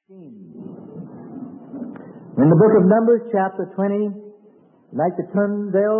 In the book of Numbers, chapter 20, I'd like to turn there.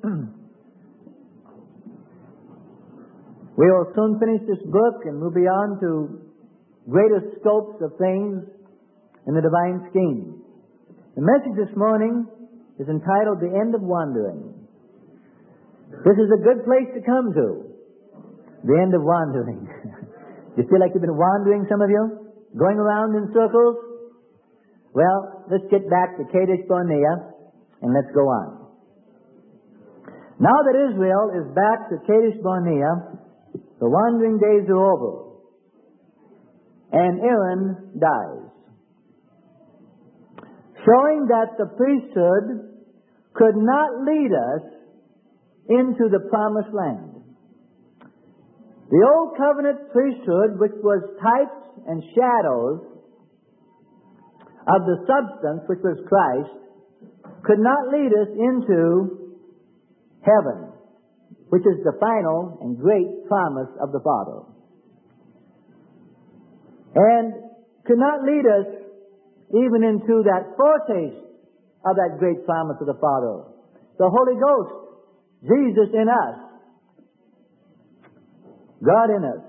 We will soon finish this book and move beyond to greater scopes of things in the divine scheme. The message this morning is entitled The End of Wandering. This is a good place to come to. The end of wandering. You feel like you've been wandering, some of you? Going around in circles? Well, let's get back to Kadesh Barnea and let's go on. Now that Israel is back to Kadesh Barnea, the wandering days are over. And Aaron dies. Showing that the priesthood could not lead us into the promised land. The old covenant priesthood, which was types and shadows of the substance, which was Christ, could not lead us into heaven, which is the final and great promise of the Father. And could not lead us even into that foretaste of that great promise of the Father. The Holy Ghost, Jesus in us, God in us.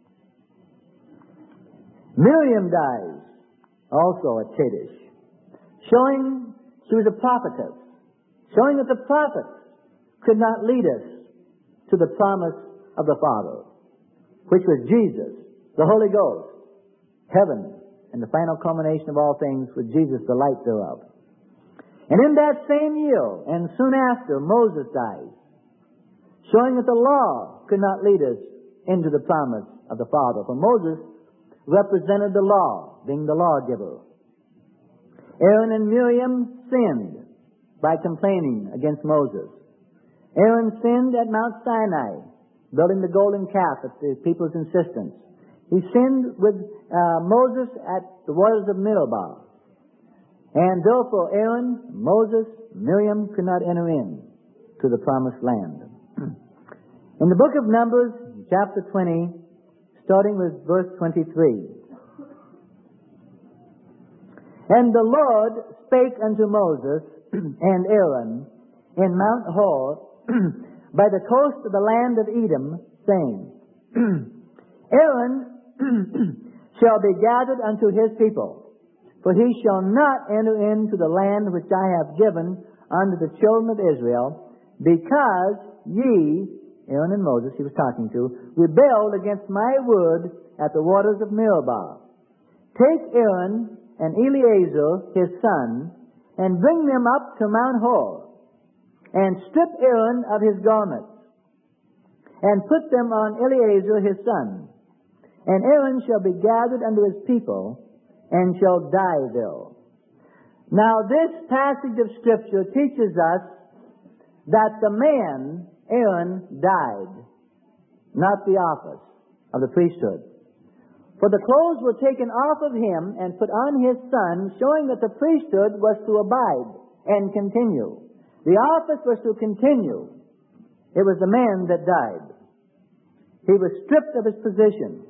Miriam dies also at Kadesh, showing she was a prophetess, showing that the prophets could not lead us to the promise of the Father, which was Jesus, the Holy Ghost, heaven, and the final culmination of all things with Jesus, the light thereof. And in that same year, and soon after, Moses dies, showing that the law could not lead us into the promise of the Father. For Moses represented the law, being the lawgiver. Aaron and Miriam sinned by complaining against Moses. Aaron sinned at Mount Sinai, building the golden calf at the people's insistence. He sinned with Moses at the waters of Meribah. And therefore Aaron, Moses, Miriam could not enter in to the promised land. In the book of Numbers, chapter 20, starting with verse 23. And the Lord spake unto Moses and Aaron in Mount Hor by the coast of the land of Edom, saying, Aaron shall be gathered unto his people, for he shall not enter into the land which I have given unto the children of Israel, because ye, Aaron and Moses, he was talking to, rebelled against my word at the waters of Meribah. Take Aaron and Eleazar his son, and bring them up to Mount Hor, and strip Aaron of his garments, and put them on Eleazar his son. And Aaron shall be gathered unto his people, and shall die there. Now this passage of Scripture teaches us that the man, Aaron, died, not the office of the priesthood. For the clothes were taken off of him and put on his son, showing that the priesthood was to abide and continue. The office was to continue. It was the man that died. He was stripped of his position.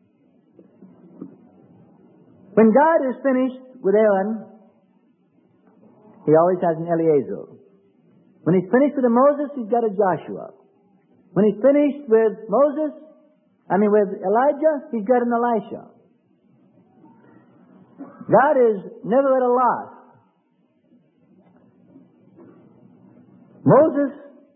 When God is finished with Aaron, he always has an Eleazar. When he's finished with Moses, he's got a Joshua. When he's finished with with Elijah, he's got an Elisha. God is never at a loss. Moses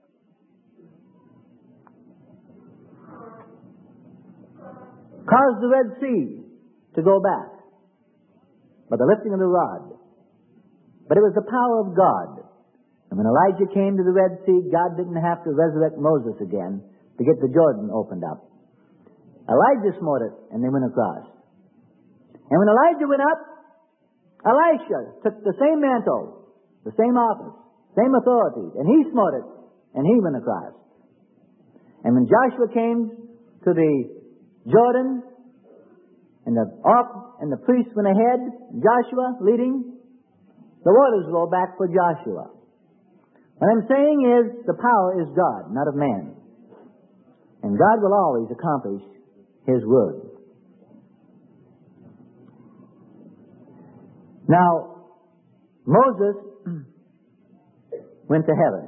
caused the Red Sea to go back by the lifting of the rod. But it was the power of God. And when Elijah came to the Red Sea, God didn't have to resurrect Moses again to get the Jordan opened up. Elijah smote it, and they went across. And when Elijah went up, Elisha took the same mantle, the same office, same authority, and he smote it, and he went across. And when Joshua came to the Jordan, and the priests went ahead, Joshua leading, the waters rolled back for Joshua. What I'm saying is, the power is God, not of man. And God will always accomplish His word. Now, Moses went to heaven.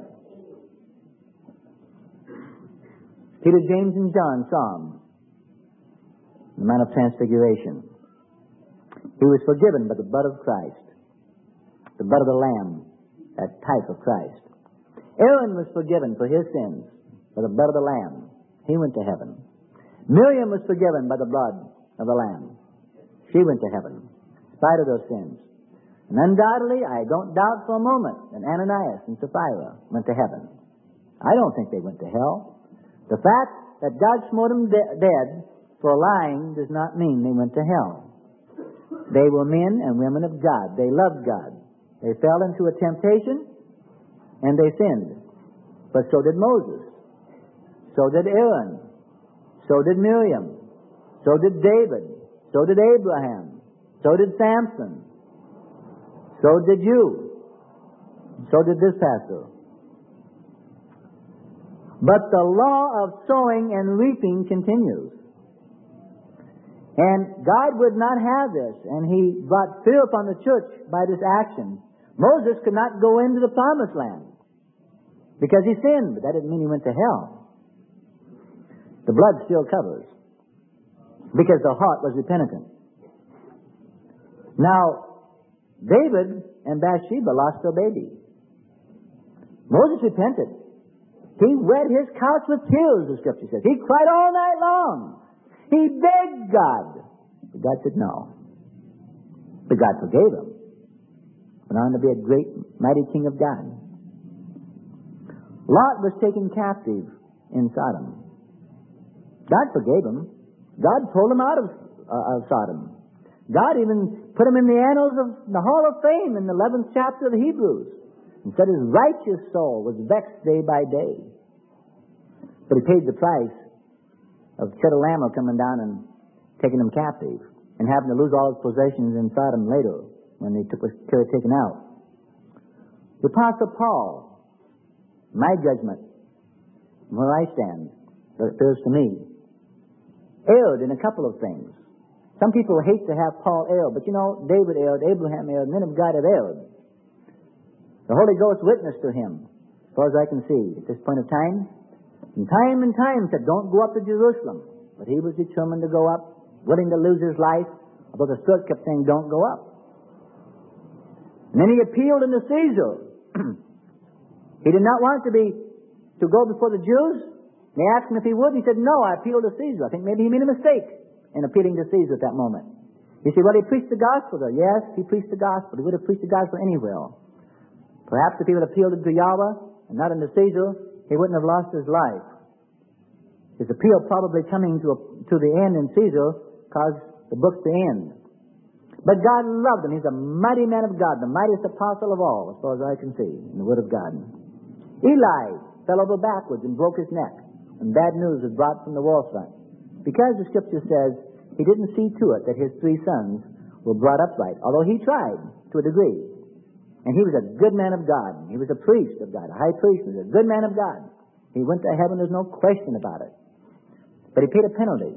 Peter, James, and John saw him, the Mount of Transfiguration. He was forgiven by the blood of Christ, the blood of the Lamb, that type of Christ. Aaron was forgiven for his sins by the blood of the Lamb. He went to heaven. Miriam was forgiven by the blood of the Lamb. She went to heaven, in spite of those sins. And undoubtedly, I don't doubt for a moment that Ananias and Sapphira went to heaven. I don't think they went to hell. The fact that God smote them dead for lying does not mean they went to hell. They were men and women of God. They loved God. They fell into a temptation and they sinned. But so did Moses. So did Aaron. So did Miriam. So did David. So did Abraham. So did Samson. So did you. So did this pastor. But the law of sowing and reaping continues. And God would not have this, and He brought fear upon the church by this action. Moses could not go into the promised land because he sinned, but that didn't mean he went to hell. The blood still covers because the heart was repentant. Now, David and Bathsheba lost their baby. Moses repented. He wet his couch with tears, the Scripture says. He cried all night long. He begged God. But God said no. But God forgave him. Went on to be a great, mighty king of God. Lot was taken captive in Sodom. God forgave him. God pulled him out of Sodom. God even put him in the annals of the Hall of Fame in the 11th chapter of the Hebrews, and said his righteous soul was vexed day by day. But he paid the price of Chedorlaomer coming down and taking him captive, and having to lose all his possessions in Sodom later when they was taken out. The Apostle Paul, my judgment, where I stand, it appears to me, erred in a couple of things. Some people hate to have Paul err, but you know, David erred, Abraham erred, men of God have erred. The Holy Ghost witnessed to him, as far as I can see, at this point of time. And time said, don't go up to Jerusalem. But he was determined to go up, willing to lose his life, although the Spirit kept saying, don't go up. And then he appealed unto Caesar. He did not want to go before the Jews. They asked him if he would. He said, no, I appeal to Caesar. I think maybe he made a mistake in appealing to Caesar at that moment. You say, well, he preached the gospel there. Yes, he preached the gospel. He would have preached the gospel anywhere. Perhaps if he would have appealed to Yahweh and not unto Caesar, he wouldn't have lost his life. His appeal probably coming to the end in Caesar caused the book to end. But God loved him. He's a mighty man of God, the mightiest apostle of all, as far as I can see, in the Word of God. Eli fell over backwards and broke his neck, and bad news was brought from the wall front. Because the Scripture says he didn't see to it that his 3 sons were brought upright, although he tried to a degree. And he was a good man of God. He was a priest of God, a high priest. He was a good man of God. He went to heaven, there's no question about it. But he paid a penalty.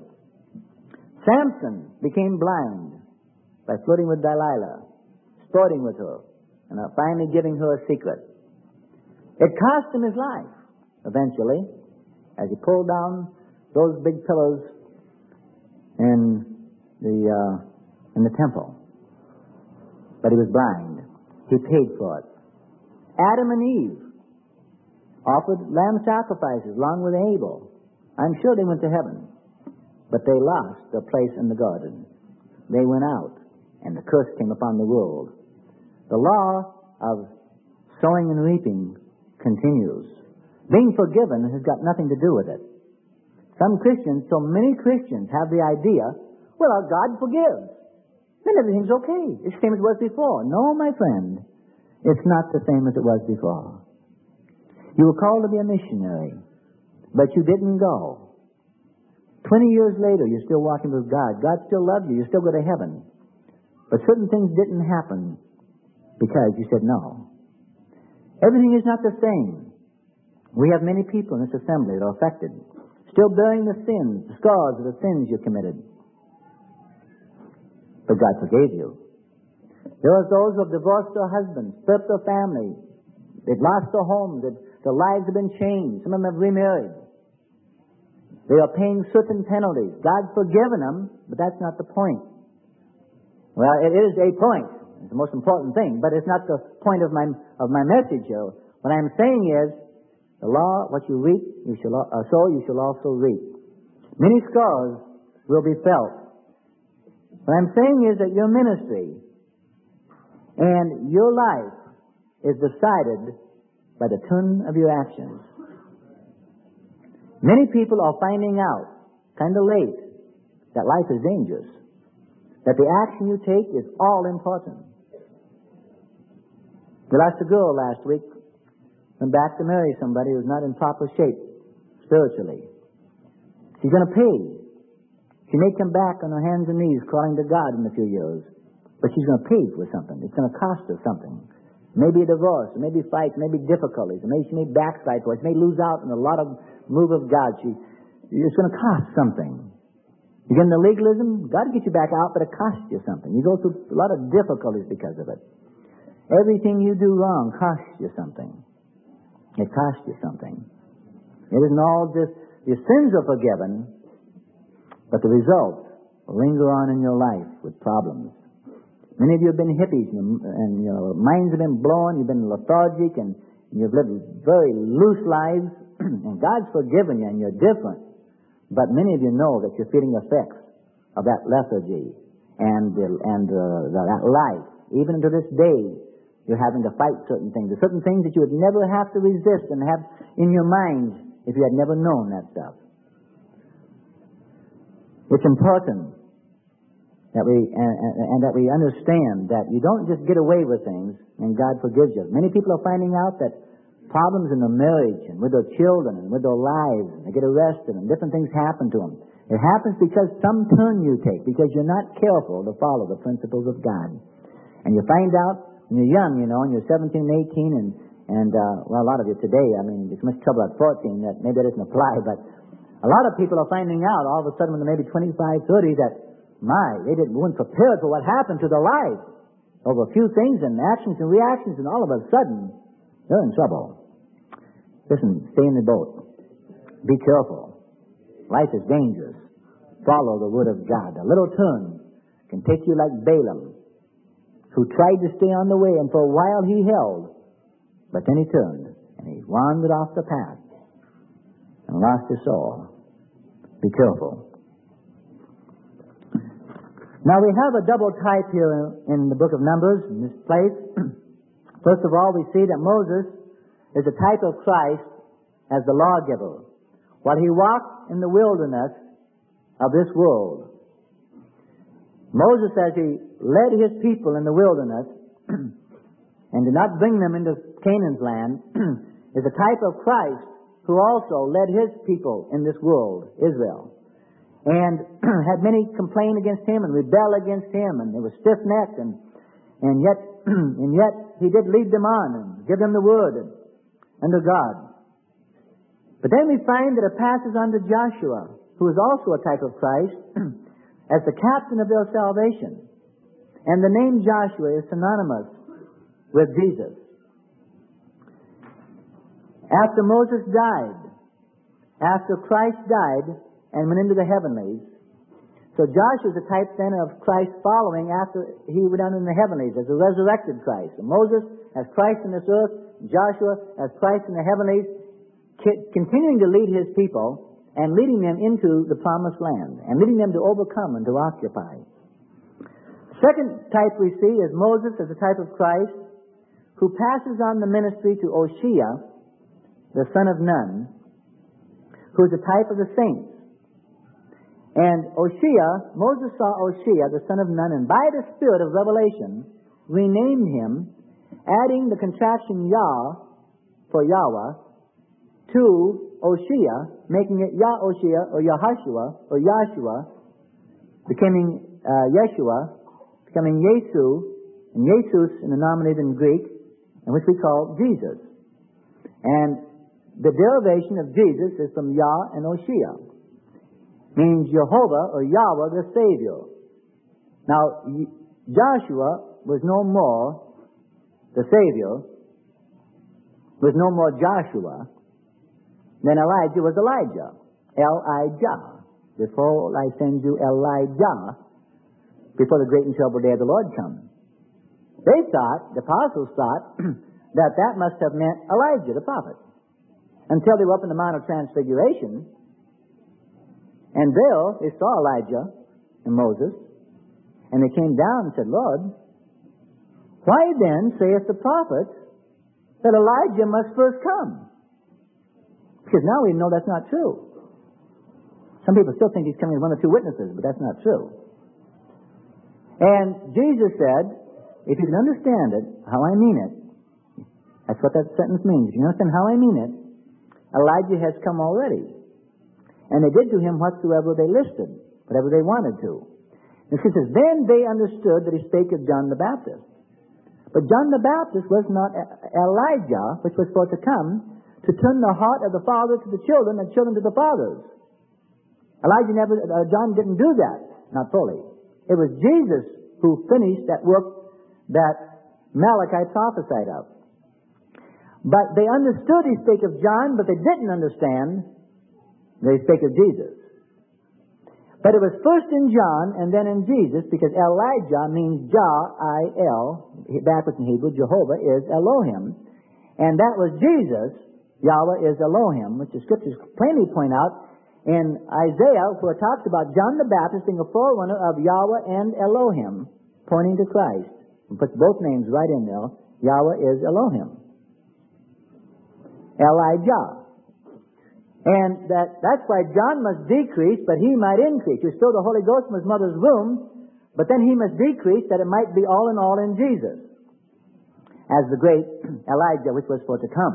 Samson became blind by flirting with Delilah, sporting with her, and finally giving her a secret. It cost him his life, eventually, as he pulled down those big pillars in the temple. But he was blind. He paid for it. Adam and Eve offered lamb sacrifices along with Abel. I'm sure they went to heaven, but they lost their place in the garden. They went out, and the curse came upon the world. The law of sowing and reaping continues. Being forgiven has got nothing to do with it. So many Christians have the idea, well, God forgives. Then everything's okay. It's the same as it was before. No, my friend, it's not the same as it was before. You were called to be a missionary, but you didn't go. 20 years later, you're still walking with God. God still loves you. You still go to heaven. But certain things didn't happen because you said no. Everything is not the same. We have many people in this assembly that are affected, still bearing the sins, the scars of the sins you committed. But God forgave you. There are those who have divorced their husbands, split their family. They've lost their homes. Their lives have been changed. Some of them have remarried. They are paying certain penalties. God's forgiven them, but that's not the point. Well, it is a point. It's the most important thing, but it's not the point of my message here. What I'm saying is, the law, what you reap, you shall also reap. Many scars will be felt. What I'm saying is that your ministry and your life is decided by the tone of your actions. Many people are finding out, kind of late, that life is dangerous. That the action you take is all important. We lost a girl last week, went back to marry somebody who's not in proper shape spiritually. She's going to pay. She may come back on her hands and knees crawling to God in a few years, but she's going to pay for something. It's going to cost her something. Maybe a divorce, maybe fights, maybe difficulties, maybe she may backslide for it. She may lose out on a lot of move of God. It's going to cost something. You get into legalism, God will get you back out, but it costs you something. You go through a lot of difficulties because of it. Everything you do wrong costs you something. It costs you something. It isn't all just your sins are forgiven, but the results linger on in your life with problems. Many of you have been hippies, and your minds have been blown, you've been lethargic, and you've lived very loose lives, and God's forgiven you, and you're different. But many of you know that you're feeling effects of that lethargy and that life. Even to this day, you're having to fight certain things. There's certain things that you would never have to resist and have in your mind if you had never known that stuff. It's important that we understand that you don't just get away with things and God forgives you. Many people are finding out that problems in their marriage and with their children and with their lives, and they get arrested and different things happen to them. It happens because some turn you take, because you're not careful to follow the principles of God. And you find out when you're young, and you're 17 and 18, and well, a lot of you today, there's much trouble at 14 that maybe that doesn't apply, but a lot of people are finding out all of a sudden when they're maybe 25, 30 that, they weren't prepared for what happened to their lives over a few things and actions and reactions, and all of a sudden, they're in trouble. Listen, stay in the boat. Be careful. Life is dangerous. Follow the word of God. A little turn can take you like Balaam, who tried to stay on the way, and for a while he held, but then he turned, and he wandered off the path and lost his soul. Be careful. Now we have a double type here in the book of Numbers, in this place. First of all, we see that Moses is a type of Christ as the lawgiver, while he walked in the wilderness of this world. Moses, as he led his people in the wilderness and did not bring them into Canaan's land, is a type of Christ who also led his people in this world, Israel, and had many complain against him and rebel against him, and they were stiff-necked, and yet he did lead them on and give them the word under God. But then we find that it passes on to Joshua, who is also a type of Christ, as the captain of their salvation. And the name Joshua is synonymous with Jesus. After Moses died, after Christ died and went into the heavenlies, so Joshua is a type then of Christ following after he went down in the heavenlies as a resurrected Christ. And Moses as Christ in this earth, Joshua as Christ in the heavenlies, continuing to lead his people and leading them into the promised land and leading them to overcome and to occupy. Second type we see is Moses as a type of Christ who passes on the ministry to Oshea, the son of Nun, who is a type of the saints. And Moses saw Oshea, the son of Nun, and by the spirit of revelation, renamed him, adding the contraction Yah for Yahweh to Oshea, making it Yah-Oshea or Yahushua or Yahshua, becoming Yeshua, becoming Yesu, and Jesus in the nominative in Greek, and which we call Jesus. And the derivation of Jesus is from Yah and Oshea. Means Jehovah or Yahweh the Savior. Now, Joshua was no more the Savior, was no more Joshua, then Elijah was Elijah. Elijah. Before I send you Elijah, before the great and terrible day of the Lord comes. They thought, the apostles thought, that must have meant Elijah, the prophet. Until they were up in the Mount of Transfiguration, and there they saw Elijah and Moses, and they came down and said, Lord, why then saith the prophet that Elijah must first come? Because now we know that's not true. Some people still think he's coming as one or two witnesses, but that's not true. And Jesus said, if you can understand it, how I mean it, that's what that sentence means. If you understand how I mean it, Elijah has come already. And they did to him whatsoever they listed, whatever they wanted to. And it says, then they understood that he spake of John the Baptist. But John the Baptist was not Elijah, which was supposed to come to turn the heart of the father to the children and children to the fathers. John didn't do that, not fully. It was Jesus who finished that work that Malachi prophesied of. But they understood he spake of John, but they didn't understand that he spake of Jesus. But it was first in John and then in Jesus, because Elijah means Jah-I-L, backwards in Hebrew, Jehovah is Elohim. And that was Jesus, Yahweh is Elohim, which the scriptures plainly point out in Isaiah, where it talks about John the Baptist being a forerunner of Yahweh and Elohim, pointing to Christ. And puts both names right in there. Yahweh is Elohim. Elijah. And that's why John must decrease, but he might increase. He stole the Holy Ghost from his mother's womb, but then he must decrease that it might be all in Jesus, as the great Elijah, which was for to come.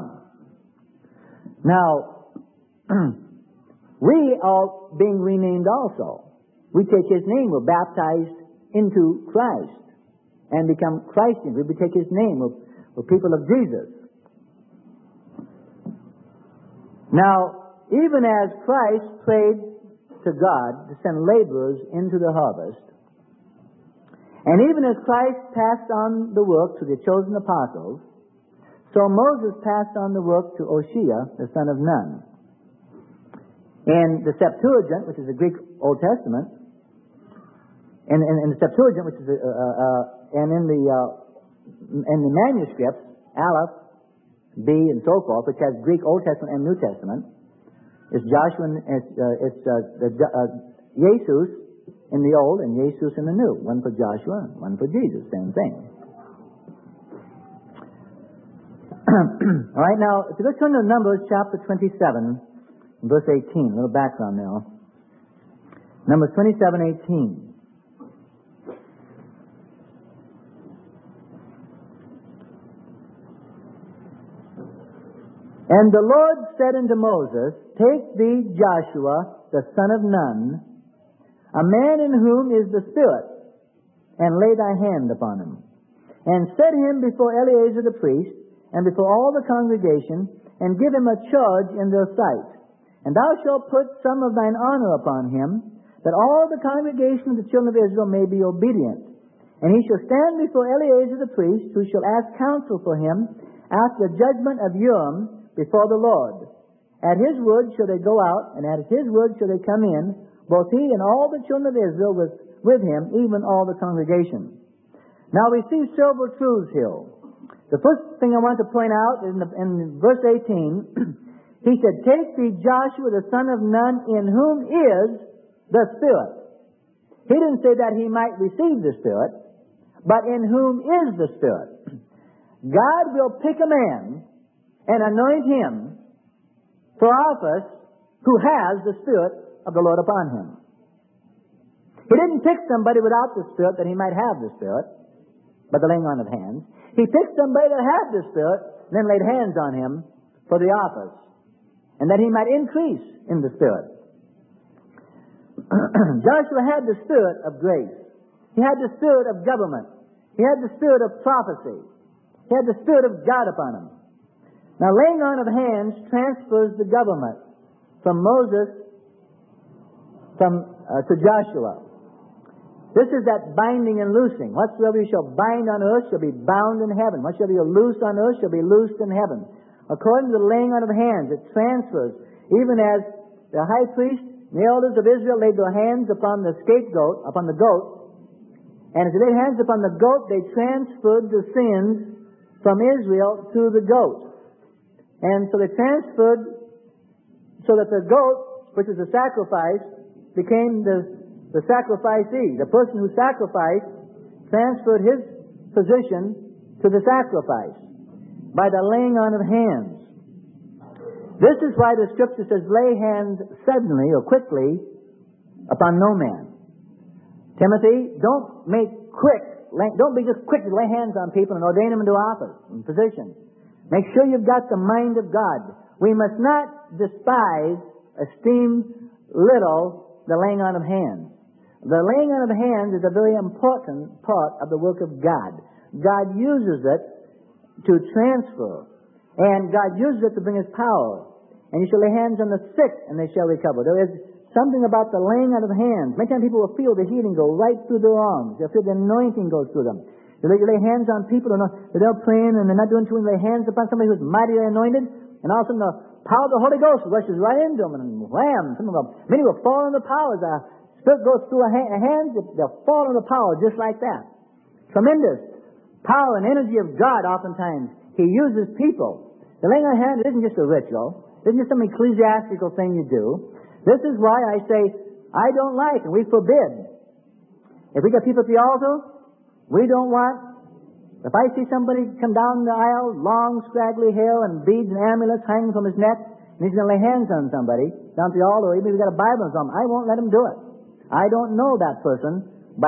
Now, we are being renamed also. We take his name, we're baptized into Christ, and become Christians. We take his name, we're people of Jesus. Now, even as Christ prayed to God to send laborers into the harvest, and even as Christ passed on the work to the chosen apostles, so Moses passed on the work to Oshea, the son of Nun. In the Septuagint, which is the Greek Old Testament, in the Septuagint, which is and in the manuscripts, Aleph, B, and so forth, which has Greek Old Testament and New Testament, it's Joshua, Jesus in the Old and Jesus in the New. One for Joshua, one for Jesus, same thing. All right, now, if you look to Numbers chapter 27, verse 18, a little background now. Numbers 27:18. And the Lord said unto Moses, take thee Joshua, the son of Nun, a man in whom is the Spirit, and lay thy hand upon him, and set him before Eleazar the priest, and before all the congregation, and give him a charge in their sight. And thou shalt put some of thine honor upon him, that all the congregation of the children of Israel may be obedient. And he shall stand before Eleazar the priest, who shall ask counsel for him after the judgment of Urim before the Lord. At his word shall they go out, and at his word shall they come in, both he and all the children of Israel with him, even all the congregation. Now we see several truths here. The first thing I want to point out is in verse 18, he said, take thee Joshua the son of Nun, in whom is the Spirit. He didn't say that he might receive the Spirit, but in whom is the Spirit. God will pick a man and anoint him for office who has the Spirit of the Lord upon him. He didn't pick somebody without the Spirit that he might have the Spirit, by the laying on of hands. He picked somebody that had the Spirit, and then laid hands on him for the office, and that he might increase in the Spirit. Joshua had the Spirit of grace. He had the Spirit of government. He had the Spirit of prophecy. He had the Spirit of God upon him. Now, laying on of hands transfers the government from Moses to Joshua. This is that binding and loosing. Whatsoever you shall bind on earth shall be bound in heaven. Whatsoever you loose on earth shall be loosed in heaven. According to the laying on of hands, it transfers. Even as the high priest and the elders of Israel laid their hands upon the scapegoat, upon the goat, and as they laid hands upon the goat, they transferred the sins from Israel to the goat. And so they transferred so that the goat, which is a sacrifice, became the sacrificee. The person who sacrificed transferred his position to the sacrifice by the laying on of hands. This is why the Scripture says, lay hands suddenly or quickly upon no man. Timothy, don't be just quick to lay hands on people and ordain them into office and position. Make sure you've got the mind of God. We must not despise, esteem little the laying on of hands. The laying on of hands is a very important part of the work of God. God uses it to transfer. And God uses it to bring His power. And you shall lay hands on the sick, and they shall recover. There is something about the laying on of hands. Many times people will feel the healing go right through their arms. They'll feel the anointing go through them. You lay hands on people, and they're praying, and they're not doing too much. Lay hands upon somebody who's mightily anointed, and all of a sudden the power of the Holy Ghost rushes right into them, and wham! Many will fall in the power. As the Spirit goes through a hands, they'll fall in the power just like that. Tremendous power and energy of God. Oftentimes He uses people. The laying on of hands isn't just a ritual. It isn't just some ecclesiastical thing you do. This is why I say I don't like and we forbid. If we got people at the altar, we don't want. If I see somebody come down the aisle, long scraggly hair and beads and amulets hanging from his neck, and he's going to lay hands on somebody down at the altar, or even if he's got a Bible or something, I won't let him do it. I don't know that person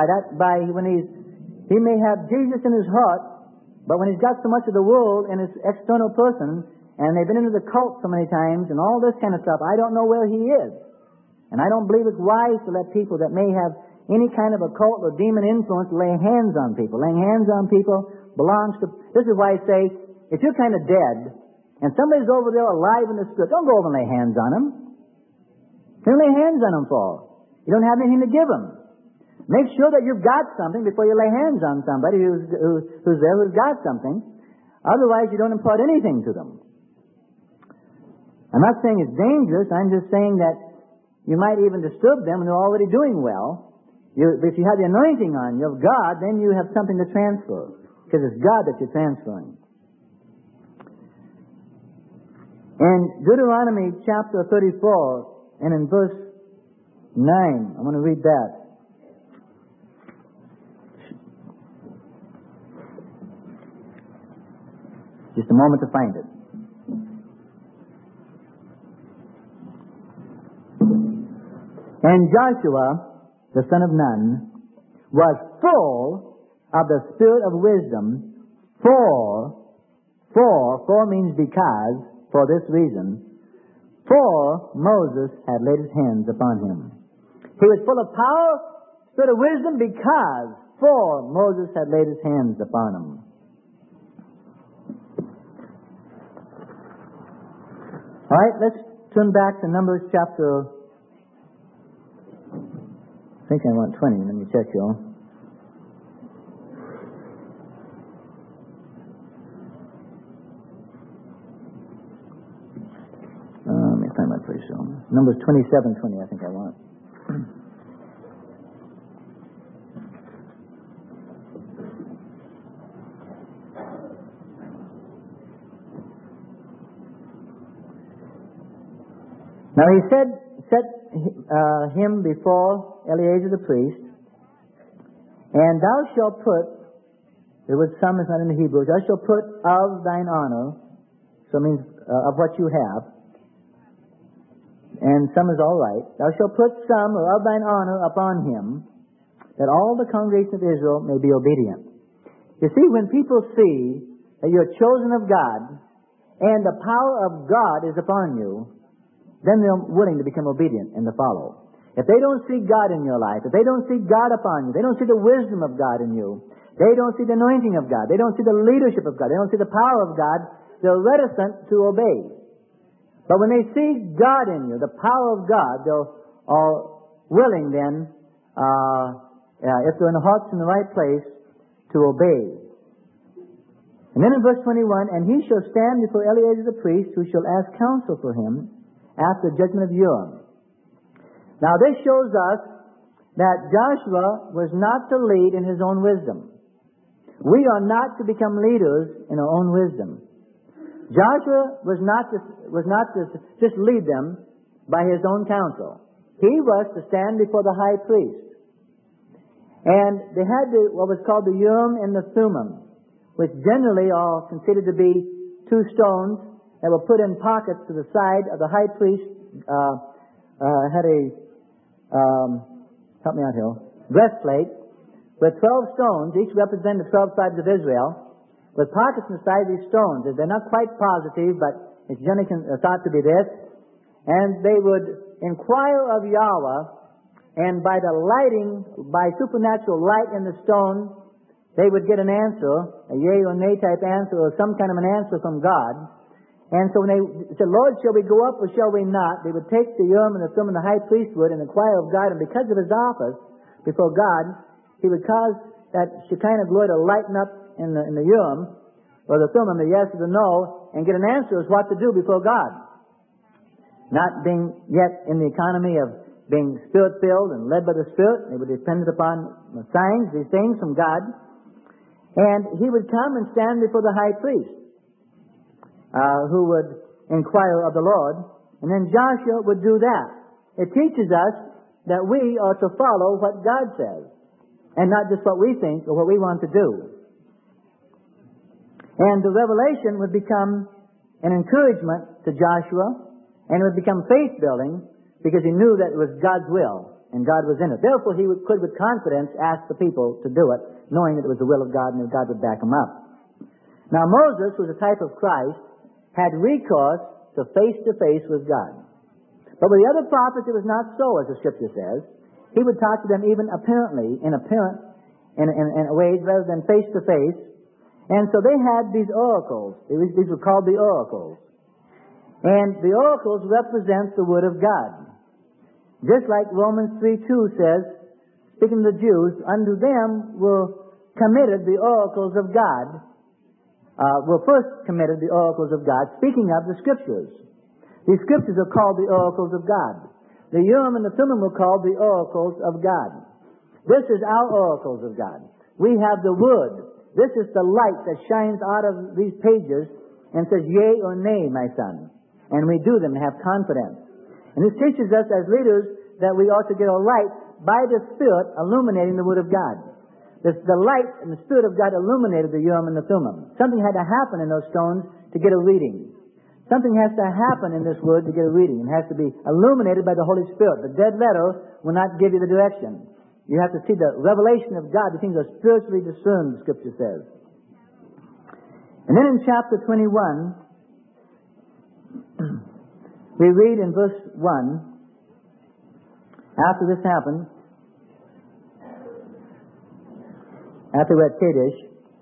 he may have Jesus in his heart, but when he's got so much of the world in his external person, and they've been into the cult so many times, and all this kind of stuff, I don't know where he is. And I don't believe it's wise to let people that may have any kind of occult or demon influence lay hands on people. Laying hands on people belongs to... This is why I say, if you're kind of dead, and somebody's over there alive in the Spirit, don't go over and lay hands on them. What do you lay hands on them for? You don't have anything to give them. Make sure that you've got something before you lay hands on somebody who's there who's got something. Otherwise, you don't impart anything to them. I'm not saying it's dangerous. I'm just saying that you might even disturb them when they're already doing well. If you have the anointing on you of God, then you have something to transfer. Because it's God that you're transferring. In Deuteronomy chapter 34 and in verse 9, I'm going to read that. Just a moment to find it. And Joshua, the son of Nun, was full of the spirit of wisdom, for means because, for this reason, for Moses had laid his hands upon him. He was full of power, spirit of wisdom, because, for Moses had laid his hands upon him. All right, let's turn back to Numbers chapter... I think I want 20. Let me check, y'all. Let me find my place, y'all. Numbers 27:20, I think I want. Now he set him before Eleazar the priest, and thou shalt put, the word some is not in the Hebrew, thou shalt put of thine honor, so it means of what you have, and some is all right. Thou shalt put some of thine honor upon him, that all the congregation of Israel may be obedient. You see, when people see that you're chosen of God, and the power of God is upon you, then they're willing to become obedient and to follow. If they don't see God in your life, if they don't see God upon you, they don't see the wisdom of God in you, they don't see the anointing of God, they don't see the leadership of God, they don't see the power of God, they're reticent to obey. But when they see God in you, the power of God, they're all willing then if their hearts in the right place, to obey. And then in verse 21, and he shall stand before Eleazar the priest, who shall ask counsel for him after the judgment of Urim. Now this shows us that Joshua was not to lead in his own wisdom. We are not to become leaders in our own wisdom. Joshua was not to just lead them by his own counsel. He was to stand before the high priest. And they had what was called the Urim and the Thummim, which generally are considered to be two stones that were put in pockets to the side of the high priest. Had a, help me out here, breastplate with 12 stones, each representing the 12 tribes of Israel, with pockets in the side of these stones. They're not quite positive, but it's generally thought to be this. And they would inquire of Yahweh, and by the lighting, by supernatural light in the stone, they would get an answer, a yea or nay type answer, or some kind of an answer from God. And so when they said, Lord, shall we go up or shall we not? They would take the Urim and the Thummim, the high priest would, and inquire of God. And because of his office before God, he would cause that Shekinah glory to lighten up in the Urim, or the Thummim, the yes or the no, and get an answer as what to do before God. Not being yet in the economy of being Spirit-filled and led by the Spirit, they were dependent upon the signs, these things from God. And he would come and stand before the high priest, who would inquire of the Lord. And then Joshua would do that. It teaches us that we are to follow what God says, and not just what we think or what we want to do. And the revelation would become an encouragement to Joshua, and it would become faith-building, because he knew that it was God's will, and God was in it. Therefore, he could with confidence ask the people to do it, knowing that it was the will of God and that God would back him up. Now, Moses, who was a type of Christ, had recourse to face with God. But with the other prophets, it was not so, as the Scripture says. He would talk to them even apparently, in ways rather than face to face. And so they had these oracles. These were called the oracles. And the oracles represent the Word of God. Just like Romans 3:2 says, speaking to the Jews, unto them were committed the oracles of God. Were first committed the oracles of God, speaking of the Scriptures. These Scriptures are called the oracles of God. The Urim and the Thummim were called the oracles of God. This is our oracles of God. We have the Word. This is the light that shines out of these pages and says, yea or nay, my son. And we do them and have confidence. And this teaches us as leaders that we ought to get a light by the Spirit illuminating the Word of God. The light and the Spirit of God illuminated the Urim and the Thummim. Something had to happen in those stones to get a reading. Something has to happen in this Word to get a reading. It has to be illuminated by the Holy Spirit. The dead letter will not give you the direction. You have to see the revelation of God. The things are spiritually discerned, the Scripture says. And then in chapter 21, we read in verse 1, after this happened, after we're at Kadesh,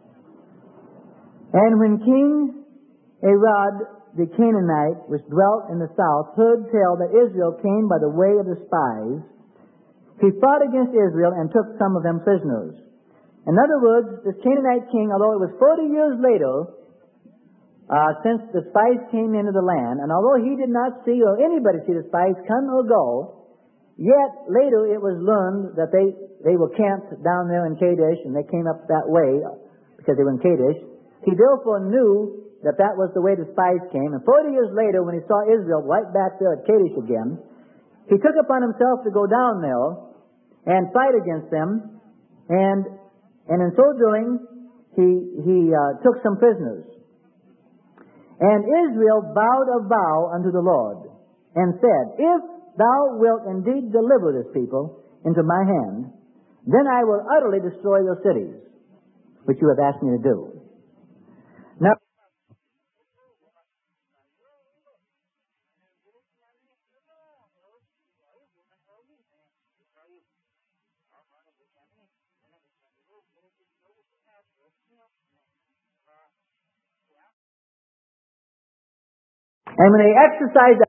and when King Arad the Canaanite, which dwelt in the south, heard tell that Israel came by the way of the spies, he fought against Israel and took some of them prisoners. In other words, this Canaanite king, although it was 40 years later since the spies came into the land, and although he did not see or anybody see the spies come or go, yet later it was learned that they were camped down there in Kadesh, and they came up that way because they were in Kadesh. He therefore knew that that was the way the spies came. And 40 years later, when he saw Israel right back there at Kadesh again, he took upon himself to go down there and fight against them. And in so doing, he took some prisoners. And Israel vowed a vow unto the Lord, and said, if thou wilt indeed deliver this people into my hand, then I will utterly destroy your cities, which you have asked me to do. Now, and when they exercised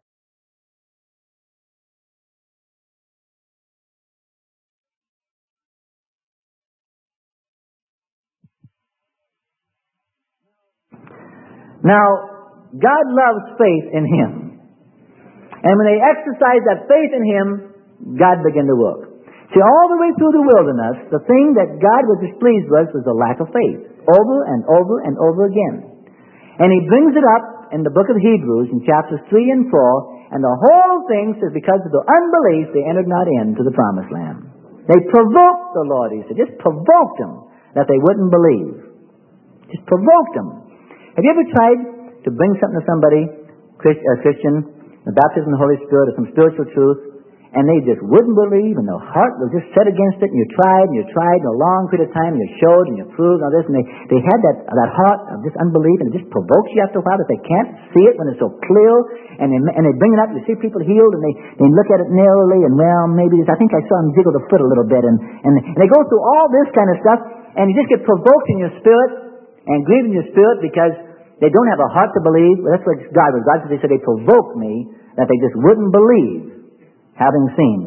Now, God loves faith in Him. And when they exercised that faith in Him, God began to work. See, all the way through the wilderness, the thing that God was displeased with was the lack of faith. Over and over and over again. And He brings it up in the book of Hebrews in chapters 3 and 4, and the whole thing says because of the unbelief they entered not into the promised land. They provoked the Lord, He said. Just provoked Him that they wouldn't believe. Just provoked Him. Have you ever tried to bring something to somebody, a Christian, the baptism of the Holy Spirit or some spiritual truth, and they just wouldn't believe, and their heart was just set against it, and you tried, and a long period of time, and you showed, and you proved, and all this, and they had that heart of just unbelief, and it just provokes you after a while that they can't see it when it's so clear, and they bring it up, you see people healed, and they look at it narrowly, and well, maybe I think I saw them jiggle the foot a little bit, and they go through all this kind of stuff, and you just get provoked in your spirit, and grieved in your spirit, because they don't have a heart to believe. Well, that's what God was. God said they provoked me, that they just wouldn't believe, having seen.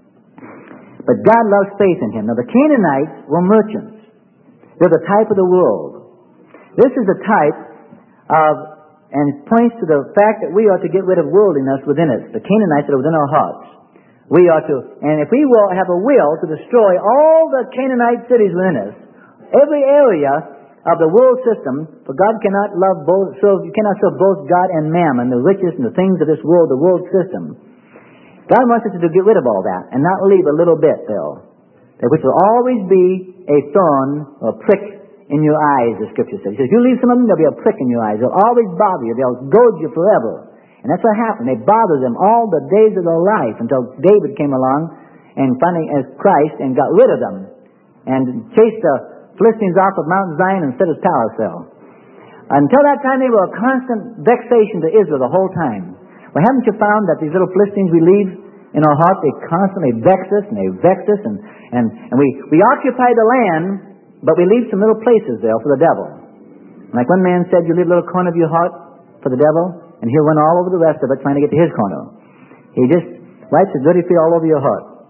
But God loves faith in Him. Now the Canaanites were merchants. They're the type of the world. This is a type of, and it points to the fact that we are to get rid of worldliness within us. The Canaanites that are within our hearts. We are to, and if we will have a will to destroy all the Canaanite cities within us, every area of the world system, for God cannot you cannot serve both God and mammon, the riches and the things of this world, the world system. God wants us to get rid of all that and not leave a little bit, though, which will always be a thorn or prick in your eyes, the Scripture says. If you leave some of them, there'll be a prick in your eyes. They'll always bother you. They'll goad you forever. And that's what happened. They bothered them all the days of their life until David came along and finally as Christ and got rid of them and chased the Philistines off of Mount Zion and set his palace there. Until that time, they were a constant vexation to Israel the whole time. Well, haven't you found that these little Philistines we leave in our heart, they constantly vex us, and they vex us, and we occupy the land, but we leave some little places there for the devil. Like one man said, you leave a little corner of your heart for the devil, and he'll run all over the rest of it trying to get to his corner. He just wipes his dirty feet all over your heart.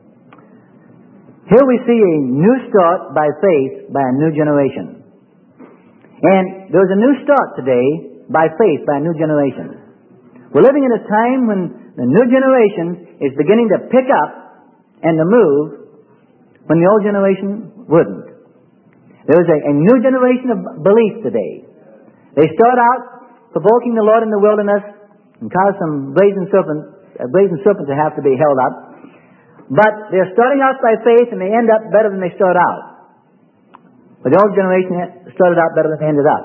Here we see a new start by faith by a new generation. And there's a new start today by faith by a new generation. We're living in a time when the new generation is beginning to pick up and to move when the old generation wouldn't. There is a new generation of belief today. They start out provoking the Lord in the wilderness and cause some brazen serpent to have to be held up. But they're starting out by faith and they end up better than they start out. But the old generation started out better than they ended up.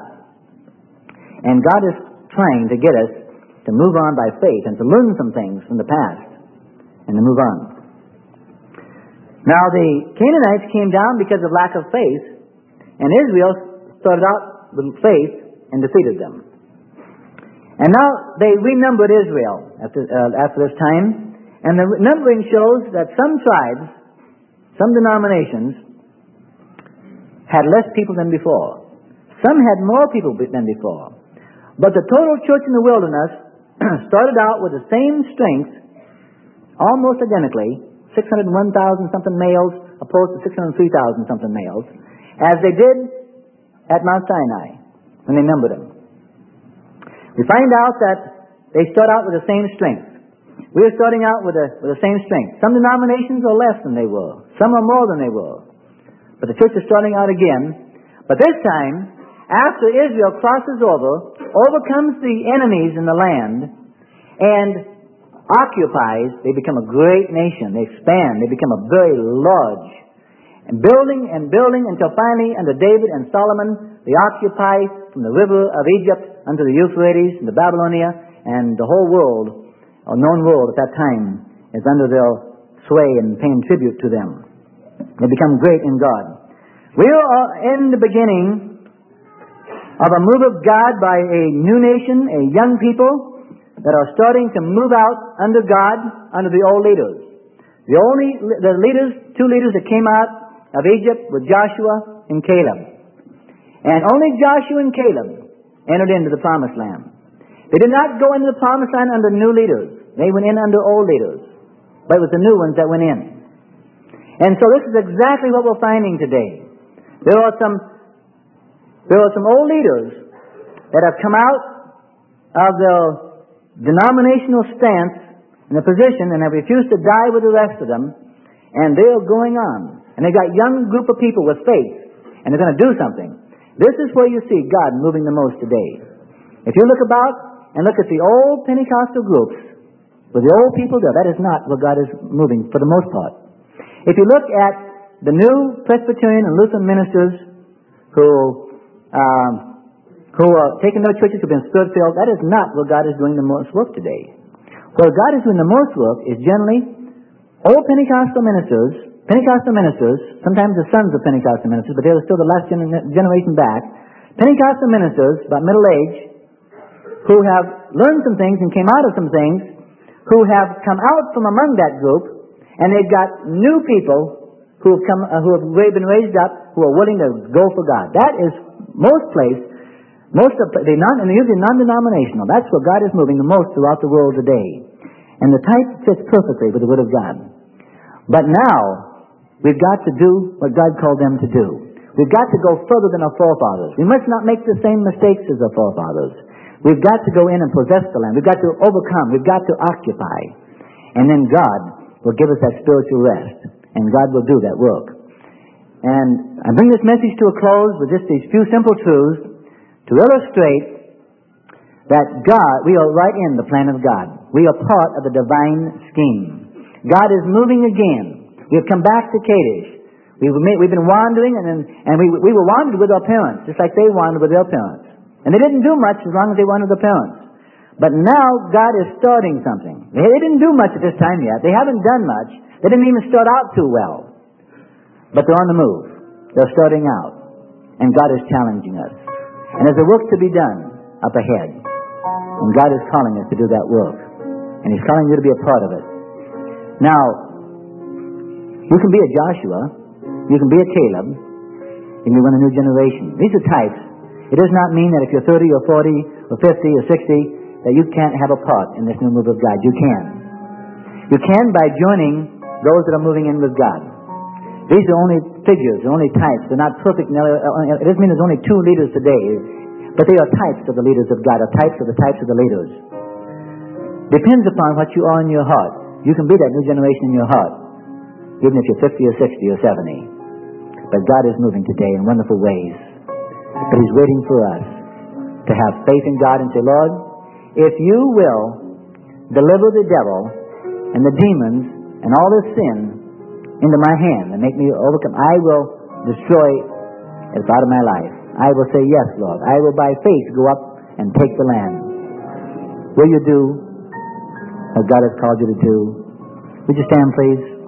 And God is trying to get us to move on by faith and to learn some things from the past and to move on. Now the Canaanites came down because of lack of faith, and Israel started out with faith and defeated them. And now they renumbered Israel after this time, and the numbering shows that some tribes, some denominations, had less people than before. Some had more people than before. But the total church in the wilderness started out with the same strength, almost identically, 601,000 something males opposed to 603,000 something males, as they did at Mount Sinai when they numbered them. We find out that they start out with the same strength. We are starting out with the same strength. Some denominations are less than they were. Some are more than they were. But the church is starting out again. But this time, after Israel crosses over, overcomes the enemies in the land, and occupies, they become a great nation. They expand. They become a very large. And building until finally, under David and Solomon, they occupy from the river of Egypt unto the Euphrates, and the Babylonia, and the whole world, or known world at that time, is under their sway and paying tribute to them. They become great in God. We are in the beginning of a move of God by a new nation, a young people that are starting to move out under God, under the old leaders. The leaders, two leaders that came out of Egypt were Joshua and Caleb. And only Joshua and Caleb entered into the promised land. They did not go into the promised land under new leaders. They went in under old leaders. But it was the new ones that went in. And so this is exactly what we're finding today. There are some old leaders that have come out of the denominational stance and the position and have refused to die with the rest of them, and they are going on. And they've got a young group of people with faith, and they're going to do something. This is where you see God moving the most today. If you look about and look at the old Pentecostal groups, with the old people there, that is not where God is moving for the most part. If you look at the new Presbyterian and Lutheran ministers who are taking their churches, who've been spirit-filled, that is not where God is doing the most work today. Where God is doing the most work is generally old Pentecostal ministers, sometimes the sons of Pentecostal ministers, but they're still the last generation back, Pentecostal ministers, about middle age, who have learned some things and came out of some things, who have come out from among that group, and they've got new people who have been raised up, who are willing to go for God. That is usually non-denominational. That's where God is moving the most throughout the world today. And the type fits perfectly with the Word of God. But now, we've got to do what God called them to do. We've got to go further than our forefathers. We must not make the same mistakes as our forefathers. We've got to go in and possess the land. We've got to overcome. We've got to occupy. And then God will give us that spiritual rest. And God will do that work. And I bring this message to a close with just these few simple truths to illustrate that God, we are right in the plan of God. We are part of the divine scheme. God is moving again. We have come back to Kadesh. We've been wandering, and we were wandered with our parents, just like they wandered with their parents. And they didn't do much as long as they wandered with their parents. But now God is starting something. They didn't do much at this time yet. They haven't done much. They didn't even start out too well. But they're on the move. They're starting out. And God is challenging us. And there's a work to be done up ahead. And God is calling us to do that work. And He's calling you to be a part of it. Now, you can be a Joshua. You can be a Caleb. You can be one of the new generation. These are types. It does not mean that if you're 30 or 40 or 50 or 60 that you can't have a part in this new move of God. You can. You can by joining those that are moving in with God. These are only figures, they're only types. They're not perfect. It doesn't mean there's only two leaders today, but they are types of the leaders of God, or types of the leaders. Depends upon what you are in your heart. You can be that new generation in your heart, even if you're 50 or 60 or 70. But God is moving today in wonderful ways. But He's waiting for us to have faith in God and say, Lord, if you will deliver the devil and the demons and all this sin into my hand and make me overcome, I will destroy it out of my life. I will say, yes, Lord. I will by faith go up and take the land. Will you do what God has called you to do? Would you stand, please?